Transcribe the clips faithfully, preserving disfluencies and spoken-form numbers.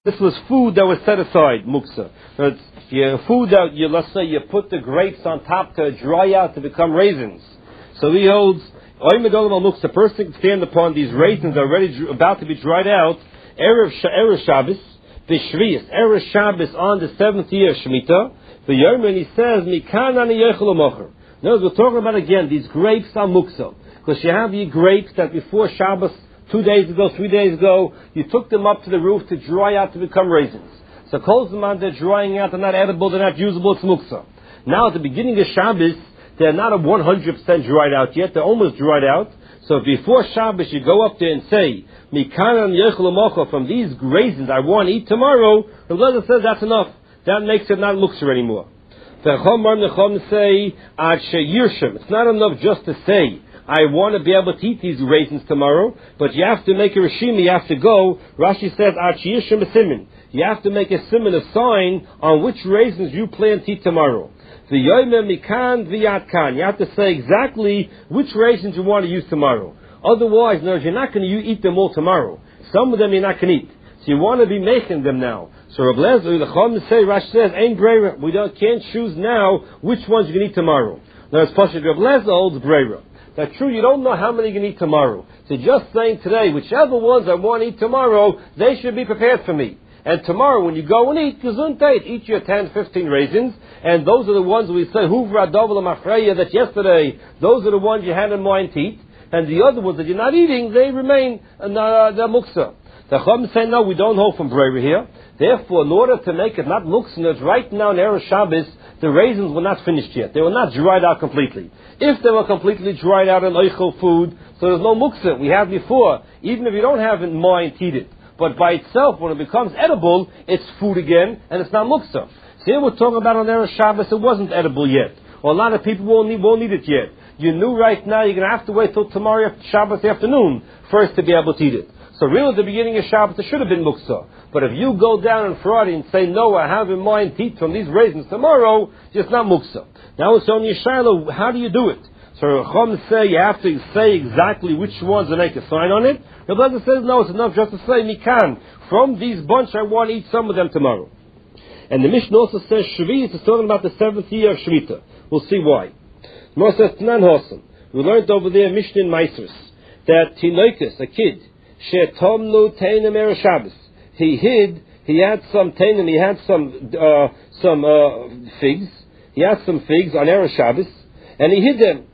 This was food that was set aside, muksa. It's your food that you, let's say you put the grapes on top to dry out to become raisins. So he holds, the person can stand upon these raisins that are already about to be dried out, Erev, Erev Shabbos, B'Shviyas, Erev Shabbos on the seventh year of Shemitah, the Yom, and he says, Mikan ani yechel u'mocher. Notice we're talking about again, these grapes are muksa. Because you have the grapes that before Shabbos, two days ago, three days ago, you took them up to the roof to dry out to become raisins. So kol zaman they're drying out, they're not edible, they're not usable, it's muksa. Now at the beginning of Shabbos, they're not a one hundred percent dried out yet, they're almost dried out. So before Shabbos you go up there and say, Mikanan yechel u'mocha, from these raisins I want to eat tomorrow, the Rebbe says that's enough. That makes it not muksa anymore. Say, it's not enough just to say, I want to be able to eat these raisins tomorrow, but you have to make a reshima, you have to go. Rashi says, you have to make a siman, a sign on which raisins you plan to eat tomorrow. You have to say exactly which raisins you want to use tomorrow. Otherwise, no, you're not going to eat them all tomorrow. Some of them you're not going to eat. So you want to be making them now. So Reb Lezer, the Chum say, Rashi says, ain't breira. We don't, can't choose now which ones you're going to eat tomorrow. Now, it's Pashat Reb Lezer holds breira. That's true, you don't know how many you're going to eat tomorrow. So just saying today, whichever ones I want to eat tomorrow, they should be prepared for me. And tomorrow when you go and eat, gesundheit, eat your ten, fifteen raisins, and those are the ones we say, huvra dovel mafreya, that yesterday, those are the ones you had in mind to eat, and the other ones that you're not eating, they remain, uh, the muksa. The Chum say, no, we don't hold from breira here. Therefore, in order to make it not muksa, right now in Erev Shabbos, the raisins were not finished yet. They were not dried out completely. If they were completely dried out in oichel food, so there's no muksa. We have before, even if you don't have in mind to eat it. But by itself, when it becomes edible, it's food again, and it's not muksa. So here we're talking about on Erev Shabbos, it wasn't edible yet. Or a lot of people won't need, won't need it yet. You knew right now you're going to have to wait till tomorrow Shabbos afternoon first to be able to eat it. So really at the beginning of Shabbos, it should have been muksa. But if you go down on Friday and say, no, I have in mind to eat from these raisins tomorrow, it's not muksa. Now it's only a shiloh, how do you do it? So Chum say you have to say exactly which ones to make a sign on it. The brother says, no, it's enough just to say, Mikan, from these bunch I want to eat some of them tomorrow. And the Mishnah also says, Shviyas is talking about the seventh year of Shemitah. We'll see why. More says, Tanan Hosan. We learned over there, Mishnah in Maisrus, that Tinoikus, a kid, Shetomnu Teinem Erev Shabbos. He hid, he had some Teinem, he had some, uh, some, uh, figs. He had some figs on Erev Shabbos, and he hid them.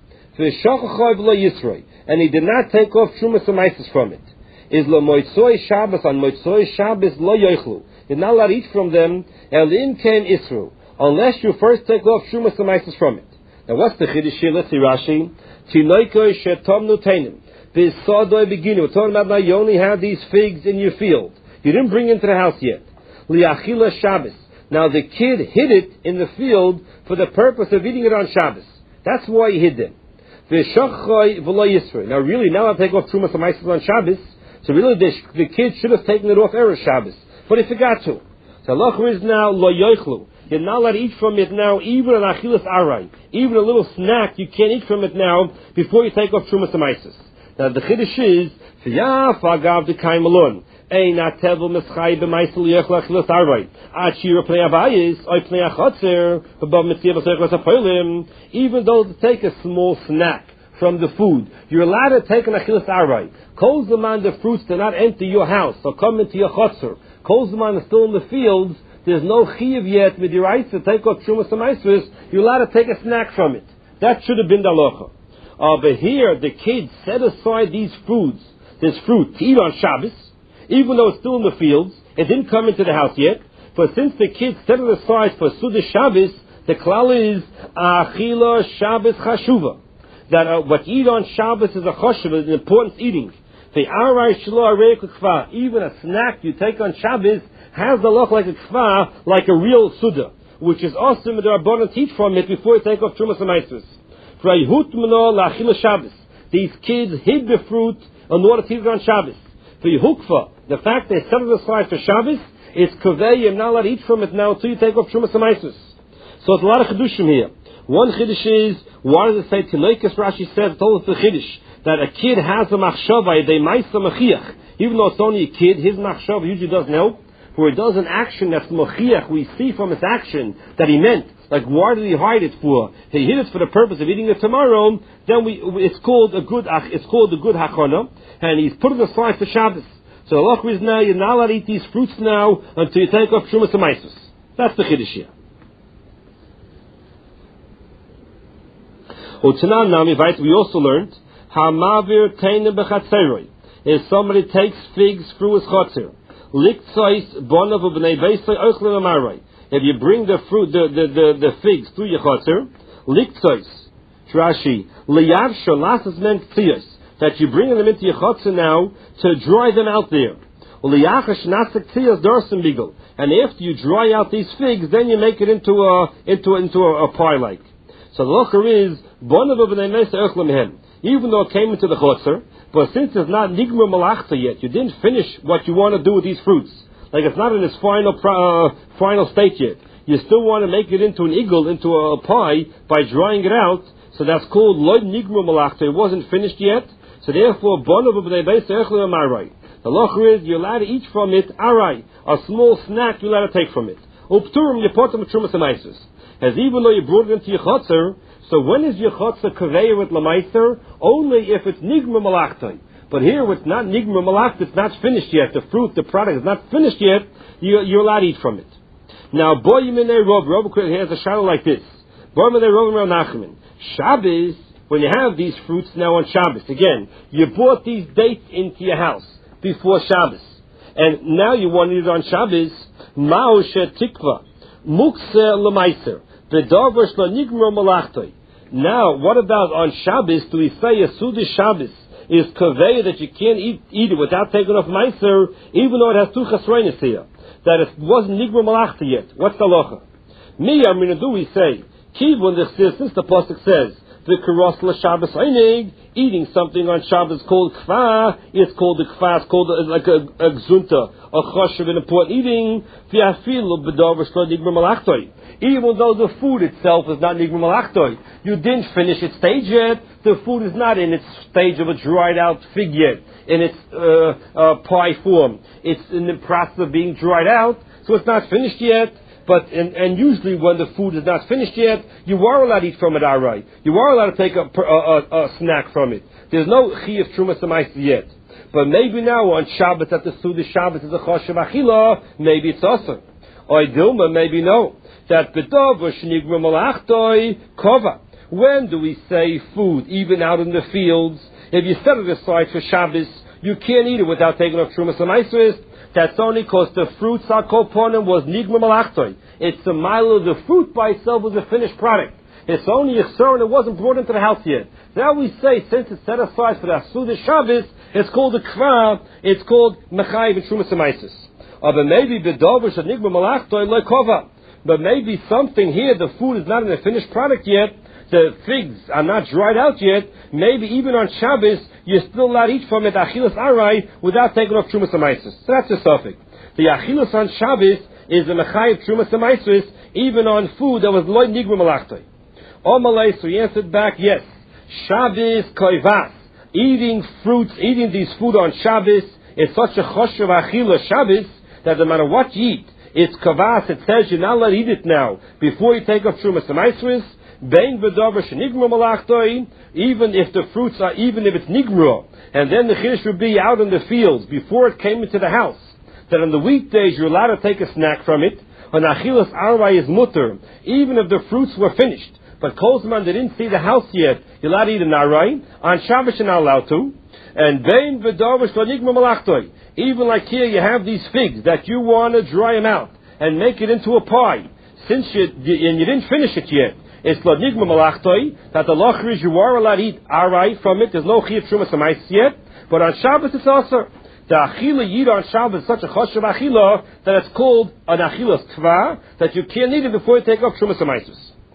And he did not take off Trumas Amaisis from it. Is lo Moitzoi Shabbos, on Moitzoi Shabbos lo yoichlu. You're not allowed to eat from them, Elim Ken Isru, unless you first take off Trumas Amaisis from it. Now what's the Chiddush here? Let's see Rashi. Tinoikoi shetomnu teinim. B'sadoi beginu. We're talking about now you only have these figs in your field. You didn't bring it into the house yet. Liachila Shabbos. Now the kid hid it in the field for the purpose of eating it on Shabbos. That's why he hid them. Now really, now I'll take off Trumas Amaisis on Shabbos. So really the, the kid should have taken it off Erev Shabbos. But he forgot to. So Allah is now lo yoichlu. You're not allowed to eat from it now, even an achilas aray. Even a little snack, you can't eat from it now before you take off Trumas Amaisis. Now the Chiddush is, Fiyaf agav de kaim alon. Ein atevel meschai b'maisel yechel achilas aray. Achira plei abayis, oy plei achotzer, above mitzvah b'seichlas apoilim. Even though to take a small snack from the food, you're allowed to take an achilas aray. Kol zaman the fruits do not enter your house, or come into your chotzer. Kol zaman is still in the fields, there's no chiyuv yet with your rights to take off Trumas Amaisis, you're allowed to take a snack from it. That should have been the halacha. Over here, the kids set aside these foods, this fruit, to eat on Shabbos, even though it's still in the fields, it didn't come into the house yet, but since the kids set it aside for Sudah Shabbos, the klal is, Achila Shabbos Chashuva. That uh, what you eat on Shabbos is a chashuva, an important eating. The aray shelo arei k'kfa, even a snack you take on Shabbos has the look like a kfa, like a real suda, which is awesome and there are abundant eat from it before you take off Trumas Amaisis. Frayhut meno la'achila Shabbos. These kids hid the fruit in order to eat it on Shabbos. Frayhukfa, the fact they set it aside for Shabbos, is kaveh, you're not allowed to eat from it now until you take off Trumas Amaisis. So it's a lot of chidushim here. One chiddush is, why does it say Tinoikus? Rashi says, told us the chiddush, that a kid has a machshava, they maisa machiach. Even though it's only a kid, his machshava usually doesn't help. where he does an action that's mochiach, we see from his action that he meant, like why did he hide it for? He hid it for the purpose of eating it tomorrow, then we, it's called a good, it's called a good hachana, and he's put it aside for Shabbos. So the halacha is now, you're not allowed to eat these fruits now until you take off Trumas Hamaisus. That's the Chiddush here. We also learned Hamavir Teina Bechatzeroy. If somebody takes figs through his chotzer, Liktzais Bonav B'nei Beisai Oichlin Amarai. If you bring the fruit, the the the, the figs through your chotzer, Liktzais Rashi Liyav Sholasas Men Ktiyos, that you bring them into your chotzer now to dry them out there. Liyachash Nasik Ktiyos Dorsen Bigel. And after you dry out these figs, then you make it into a into into a, a pie like. So the locher is Bonav B'nei Beisai Oichlin Mehem. Even though it came into the chotzer, but since it's not nigmar malachta yet, you didn't finish what you want to do with these fruits. Like it's not in its final uh, final state yet. You still want to make it into an eagle, into a pie, by drying it out. So that's called loy nigmar malachta. It wasn't finished yet. So therefore, bonav b'nei beis echel amarai. The locher is you're allowed to eat from it. Arai, a small snack you're allowed to take from it. Upturim yepotam trumas hamaisus. As even though you brought it into your chotzer. So when is your chotzer kaveya with lamaiser? Only if it's nigma malachtai. But here it's not nigma malachta, it's not finished yet. The fruit, the product is not finished yet. You're, you're allowed to eat from it. Now, boy yiminei rov, rov has a shadow like this. Boy yiminei rov rov nachman. Shabbos, when you have these fruits now on Shabbos, again, you brought these dates into your house before Shabbos, and now you want to eat it on Shabbos. Ma'o shetikva mukse lamaiser v'davar shlo nigma malachtai. Now, what about on Shabbos? Do we say a Sudish Shabbos is kaveh that you can't eat, eat it without taking off meiser, even though it has two chasroinis here? That it wasn't nigma malachta yet. What's the locha? Me, I'm going to do, we say, kivun, since the pasuk says, the karos la Shabbos einig, eating something on Shabbos called kfa, it's called the kfa, it's called a, like a, a gzunta, a choshev, an important eating, v'afilu b'davar shlo nigma malachtoi. Even though the food itself is not nigma malachtoi, you didn't finish its stage yet. The food is not in its stage of a dried out fig yet, in its uh, uh, pie form. It's in the process of being dried out, so it's not finished yet. But and, and usually when the food is not finished yet, you are allowed to eat from it outright. You are allowed to take a, a, a, a snack from it. There's no chiyuv trumas hamaisus yet. But maybe now on Shabbos, at the Sudish Shabbos is a choshev achila, maybe it's awesome. Or Dilma, maybe no. That bedavar shnigma malachtoi kova. When do we say food, even out in the fields? If you set it aside for Shabbos, you can't eat it without taking off trumas hamaisus. That's only because the fruit sarkoponim was nigma malachtoi. It's a mile of the fruit by itself was a finished product. It's only a sir and it wasn't brought into the house yet. Now we say, since it's set aside for the Sudish Shabbos, it's called a kva, it's called mechayiv and trumas hamaisus. But maybe bedavar shnigma malachtoi lekova. But maybe something here, the food is not in a finished product yet, the figs are not dried out yet, maybe even on Shabbos, you're still allowed to eat from it, achilas arai, without taking off trumas hamaisus. So that's a suffix. The achilas on Shabbos is a mechayiv trumas hamaisus, even on food that was loy nigma malachtoi. Omalei, so he answered back, yes. Shabbos koivas, eating fruits, eating these food on Shabbos, is such a choshev achilas Shabbos, that no matter what you eat, it's kavas, it says you're not allowed to eat it now, before you take off trumas hamaisus. Bein v'davar shenigma malachtoi, even if the fruits are, even if it's nigma, and then the chiddush would be out in the fields before it came into the house. That on the weekdays you're allowed to take a snack from it. On achilas arvai is mutter, even if the fruits were finished. But Kolzman, they didn't see the house yet. You're allowed to eat an arvai. On Shabbos you're not allowed to. And bein v'davar shenigma malachtoi, even like here you have these figs that you want to dry them out and make it into a pie. Since you and you didn't finish it yet. It's l'nigma malachtoi, that the locher is you are allowed to eat arai from it. There's no chiyuv trumas hamaisus yet, but on Shabbos it's also the achila yid on Shabbos is such a choshev achila that it's called an achilas kva, that you can't eat it before you take off trumas hamaisus.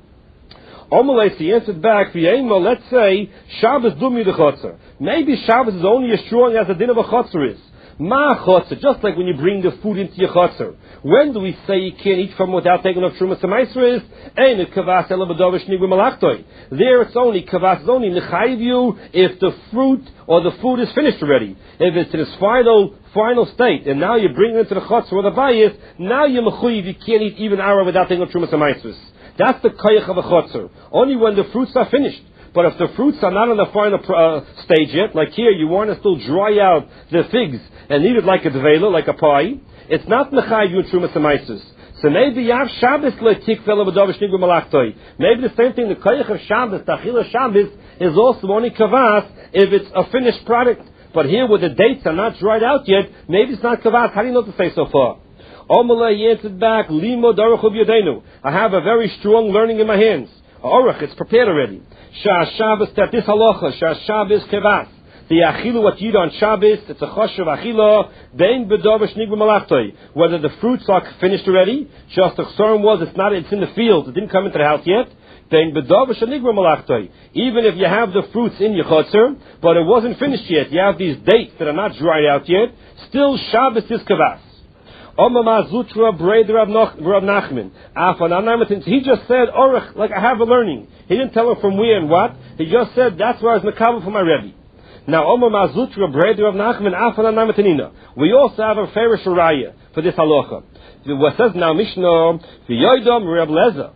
Omalei, he answered back, v'yema, let's say Shabbos dumi the chotzer. Maybe Shabbos is only as strong as the din of a chotzer is. Ma chotzer, just like when you bring the food into your chotzer. When do we say you can't eat from without taking off Trumas Amaisris? Ein kavas ela b'dovish nigru malachtoi. There it's only kavas, it's only nechayiv you if the fruit or the food is finished already. If it's in its final final state, and now you bring it into the chotzer or the bayis, now you're mechuyiv, you can't eat even ara without taking off Trumas Amaisris. That's the koyach of a chotzer. Only when the fruits are finished. But if the fruits are not in the final uh, stage yet, like here, you want to still dry out the figs and eat it like a dvela, like a pie, it's not mechayiv you Trumas Amaisus. So maybe Yav Shabbos le'tik vela b'dovish nigru malachtoi. Maybe the same thing, the koyach of Shabbos, the achila Shabbos, is also only kavas if it's a finished product. But here, where the dates are not dried out yet, maybe it's not kavas. How do you know to say so far? Omalei, he answered back, Limo daruch b'yadenu. I have a very strong learning in my hands. Orach, it's prepared already. Shah Shabbos, that this halacha, Shah Shabbos kevas. The achilu what you eat on Shabbos, it's a choshev achila, dein bedovish nigru malachtoi. Whether the fruits are finished already, just the chsorim was, it's not, it's in the field, it didn't come into the house yet. Dein bedovish nigru malachtoi. Even if you have the fruits in your chotzer, but it wasn't finished yet, you have these dates that are not dried out yet, still Shabbos is kevas. Omama Zutra Braid Rav Nachman. He just said, Orach, like I have a learning. He didn't tell her from where and what. He just said, that's where I was Mekabel for my Rebbe. Now, Omama Zutra Braid Rav Nachman, Afananametanina. We also have a Ferish Raya for this halacha. What says now Mishnah, V'yoydom Reb Leza.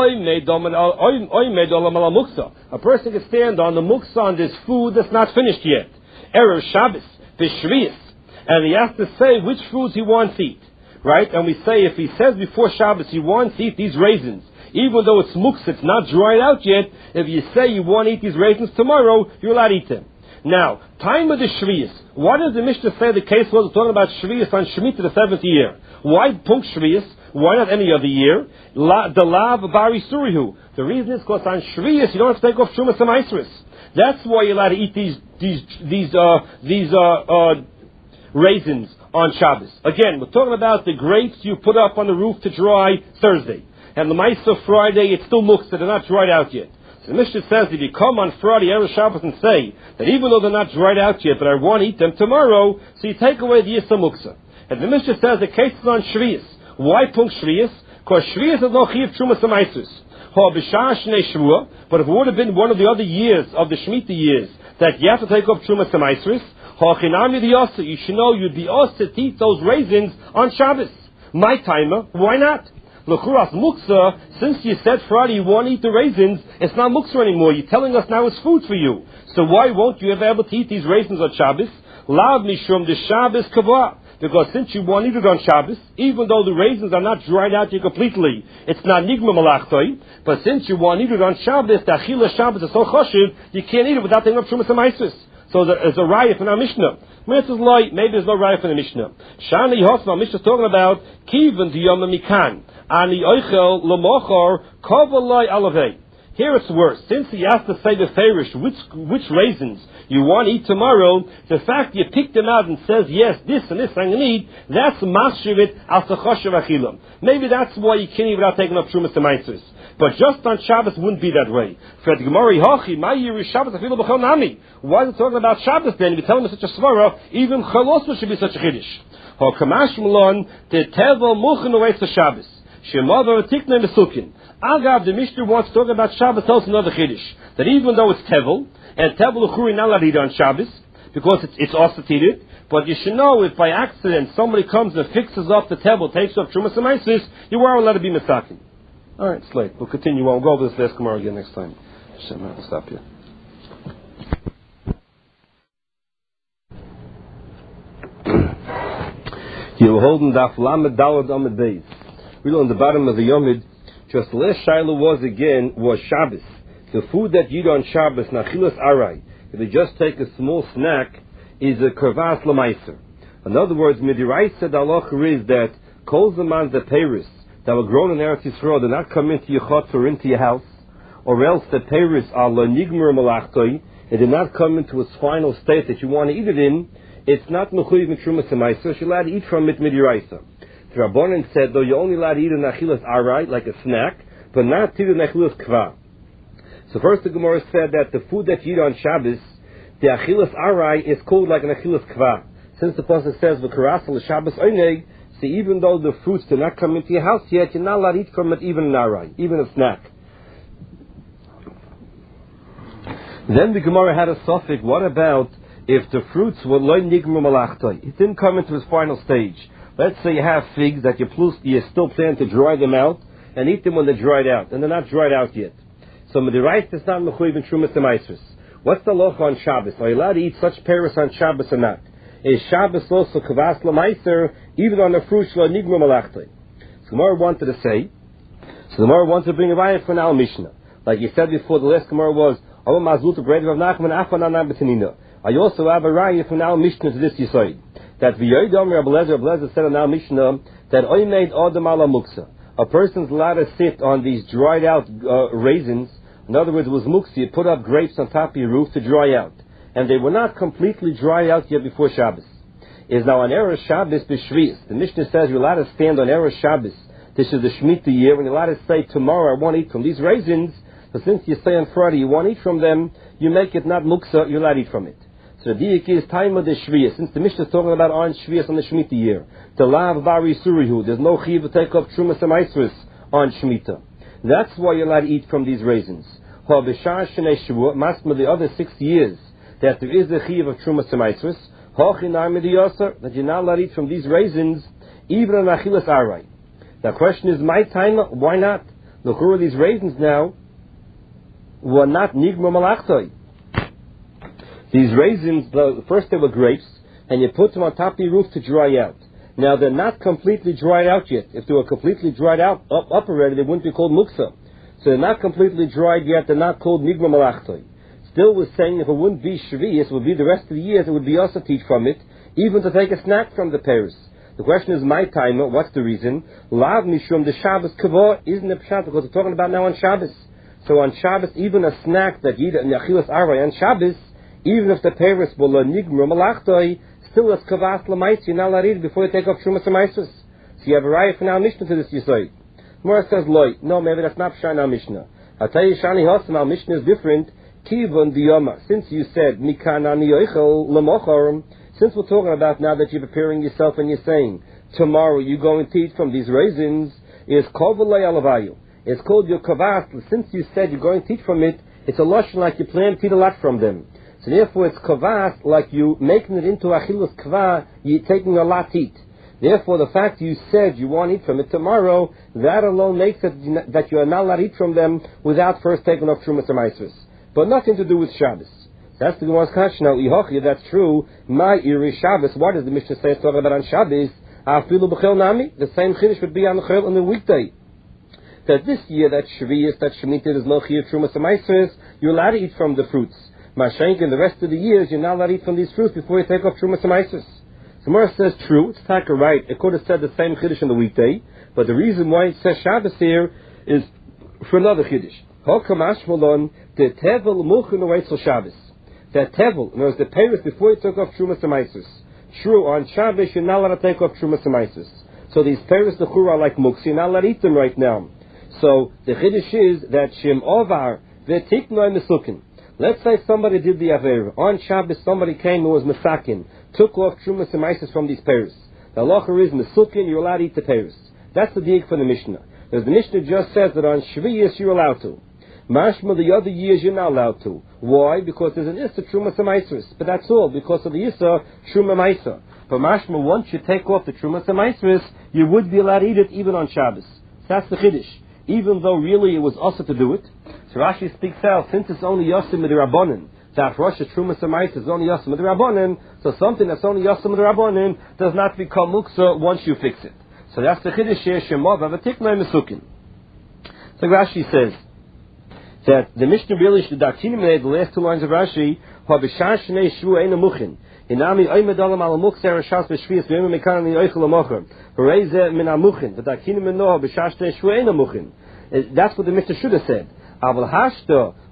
A person can stand on the muksa on this food that's not finished yet. Erev Shabbos, V'shviyas. And he has to say which foods he wants to eat. Right? And we say, if he says before Shabbos he wants to eat these raisins, even though it's muksa, it's not dried out yet, if you say you want to eat these raisins tomorrow, you're allowed to eat them. Now, time of the Shviyas. Why does the Mishnah say the case was talking about Shviyas on Shemitah the seventh year? Why Punk Shviyas? Why not any other year? La, the Lav Bari Surihu. The reason is because on Shviyas you don't have to take off Trumas Amaisris. That's why you're allowed to eat these, these, these, uh, these, uh, uh, raisins on Shabbos. Again, we're talking about the grapes you put up on the roof to dry Thursday. And the Maisa Friday, it's still muksa, they're not dried out yet. So the Mishnah says if you come on Friday, Erev Shabbos, and say that even though they're not dried out yet, but I want to eat them tomorrow, so you take away the Yisa muksa. And the Mishnah says the case is on Shviyas. Why punk Shviyas? Because Shviyas is no chiv Trumas Amaisus. But if it would have been one of the other years, of the Shemitah years, that you have to take off Trumas Amaisus, you should know you'd be asked to eat those raisins on Shabbos. My timer, why not? L'churas muksa, since you said Friday you want to eat the raisins, it's not muksa anymore. You're telling us now it's food for you. So why won't you ever able to eat these raisins on Shabbos? Lav mishum the Shabbos kavah. Because since you want to eat it on Shabbos, even though the raisins are not dried out yet completely, it's not nigma malachtoi, but since you want to eat it on Shabbos, the achila Shabbos is so choshev, you can't eat it without taking up Trumas Amaisus. So there's a raya from our Mishnah. Maybe there's no raya from the Mishnah. Shani Hosma, Mishnah is talking about Kivan Diyama Mikan. Ani Oichel Lamochor Kovalai Alavei. Here it's worse. Since he has to say the Farish, which, which raisins you want to eat tomorrow, the fact you pick them out and says, yes, this and this I'm going to eat, that's Mashivit Al Sachoshav Achilam. Maybe that's why you can't eat without taking up Trumas Amaisus. But just on Shabbos wouldn't be that way. Why is it talking about Shabbos then? If you're telling me such a svara, even Chalosu should be such a chiddush. Ha'kamash Malon, the Tevel Muchen awaits the Shabbos. Shemava Tikne Mesukin. Agav, the Mishnah wants to talk about Shabbos, tells another chiddush. That even though it's Tevel, and Tevel Uchuri not allowed to eat on Shabbos, because it's, it's also eated, but you should know if by accident somebody comes and fixes up the Tevel, takes up Trumas Amaisus, you are allowed to be Mesakin. All right, it's late. We'll continue on. We'll go over this last Gemara again next time. Hashem, I'll stop here. You were holding Daf Lamed Dalad Amid Beis. Really on the bottom of the Yomid, just the last Shiloh was again, was Shabbos. The food that you eat on Shabbos, Nachilas Arai, if you just take a small snack, is a Kervas Lamaiser. In other words, Midiraisa the halacha is that Kol Zaman the Paris, that were grown in Eretz Yisrael, do not come into your chutz or into your house, or else the Paris are lo nigmer malachtoi, it did not come into its final state that you want to eat it in, it's not mechuyev mitrumas amaiser, so you're allowed to eat from it midiraisa. The Rabbanan said, though you're only allowed to eat an achilas arai, like a snack, but not to eat an achilas kva. So first the Gemara said that the food that you eat on Shabbos, the achilas arai is called like an achilas kva. Since the pasuk says v'karasa l'Shabbos oineg, so even though the fruits do not come into your house yet, you're not allowed to eat from it, even an aray, even a snack. Then the Gemara had a suffix. What about if the fruits were loy nigmu malachtoi? It didn't come into its final stage. Let's say you have figs that you, plus, you still plan to dry them out and eat them when they're dried out, and they're not dried out yet. So the rice is not mechuyev in Trumas D'Maasros. What's the loch on Shabbos? Are you allowed to eat such pears on Shabbos or not? Is Shabbos also kavas l'maiser even on the fruits loy nigmu malachtoi? So the Gemara wanted to say. So the Gemara wanted to bring a raya for an al Mishnah, like you said before. The last Gemara was I also have a raya from now Mishnah to this Yisod. That v'yoydom Rabbi Lezer, Rabbi Lezer said in now Mishnah that oy made adam ala muksa. A person's allowed to sit on these dried out uh, raisins. In other words, it was muksa. You put up grapes on top of your roof to dry out, and they were not completely dried out yet before Shabbos. Is now on Erev Shabbos b'shvius. The Mishnah says you're allowed to stand on Erev Shabbos. This is the Shemitah year, when you're allowed to say tomorrow I want to eat from these raisins. So since you say on Friday you want to eat from them, you make it not muksa, you're allowed to eat from it. So the diak is time of the shviyah. Since the Mishnah is talking about on shviyah on the Shemitah year, the lav bari surihu, there's no chiv to take up trumas and maasros on Shemitah. That's why you're allowed to eat from these raisins. Ha b'shar shnei shavua, masma the other six years that there is a chiv of trumas and maasros, ha chinar midiyasar, that you're not allowed to eat from these raisins, even on achilas aray. The question is, my time, why not? Look, who are these raisins now? Were not nigma malachtoi. These raisins, the, first they were grapes, and you put them on top of your roof to dry out. Now they're not completely dried out yet. If they were completely dried out, up, up already, they wouldn't be called muksa. So they're not completely dried yet, they're not called nigma malachtoi. Still was saying if it wouldn't be shvius, it would be the rest of the years, it would be also teach from it, even to take a snack from the pears. The question is, my timer, what's the reason? Lav mishum the Shabbos kavor, isn't it pshat, because we're talking about now on Shabbos. So on Shabbos, even a snack that you eat in Achilas Aray on Shabbos, even if the pears were nigmu malachtoi, still as kavas l'mais, you're not allowed to eat before you take off Trumas and Maasros. So you have a raya for now Mishnah to this Yisod. Gemara says, loy, no, maybe that's not Shana al Mishnah. I'll tell you, Shani Hasan al Mishnah is different. Kivon diyama, since you said, Mikan ani yoichel l'mochorim, since we're talking about now that you're preparing yourself and you're saying, tomorrow you're going to eat from these raisins, is kovalei alavayu. It's called your kavas. Since you said you're going to eat from it, it's a lashon like you plan to eat a lot from them. So therefore it's kavas, like you making it into achilus kva, you're taking a lot to eat. Therefore the fact you said you want to eat from it tomorrow, that alone makes it that you are not allowed to eat from them without first taking off trumas and maasros. But nothing to do with Shabbos. That's the Gemara's question. Now, ihochi, that's true. My iri Shabbos. What does the Mishnah say? It's talking about on Shabbos. Afilu b'chel nami. The same chiddush would be on the chel on the weekday. That this year, that Shviyas, that Shemitah, there's no chiyuv trumas and maasros, you're allowed to eat from the fruits. Mashenk, in the rest of the years, you're not allowed to eat from these fruits before you take off trumas and maasros. So Gemara says, true, it's taka right. It could have said the same chiddush on the weekday, but the reason why it says Shabbos here is for another chiddush. Hokamash malon, the tevel muchin oetzel Shabbos. That tevel, in other words, the payers before you took off trumas and maasros. True, on Shabbos, you're not allowed to take off trumas and maasros. So these payers, the chura, are like muksa, you're not allowed to eat them right now. So the chiddush is that Shem Ovar v'tiknoi mesukin. Let's say somebody did the aver on Shabbos. Somebody came who was mesakin, took off trumas and maasros from these pears. The halacha is mesukin. You're allowed to eat the pears. That's the diak for the Mishnah. Because the Mishnah just says that on Shviyas you're allowed to. Mashma the other years you're not allowed to. Why? Because there's an issa trumas and maasros. But that's all because of the issa truma maisa. But mashma once you take off the trumas and maasros, you would be allowed to eat it even on Shabbos. That's the chiddush. Even though really it was also to do it. So Rashi speaks out, since it's only Yosim with the Rabbanin, that Rosh Trumas and Maasros is only Yosim with the Rabbanin, so something that's only Yosim with the Rabbanin does not become Muksa once you fix it. So that's the Chiddush here, Shemov Avatiknoi Mesukin. So Rashi says that the Mishnah really should Dakinim made the last two lines of Rashi, Habishar Shnei Shvu Eina Muchin. Inami Oymedalam al Mukser Shas Beshvias V'Yom Mekan Li Oichel Amocher. Bereze Min Amuchin. But Dakinim Menoah Bishar Shnei Shvu Eina Muchin. That's what the Mishnah should have said. But since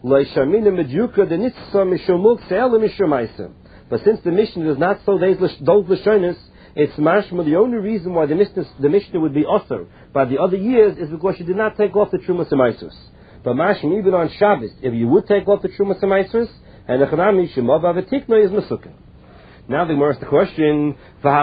the Mishnah does not so those Lashonis, it's mashma. The only reason why the Mishnah, the Mishnah would be osir by the other years is because you did not take off the Trumas and Maasros. But mashma, even on Shabbos, if you would take off the Trumas and Maasros, and the Chanami Shemov Avatikno is Mesukin. Now the Gemara asks the question,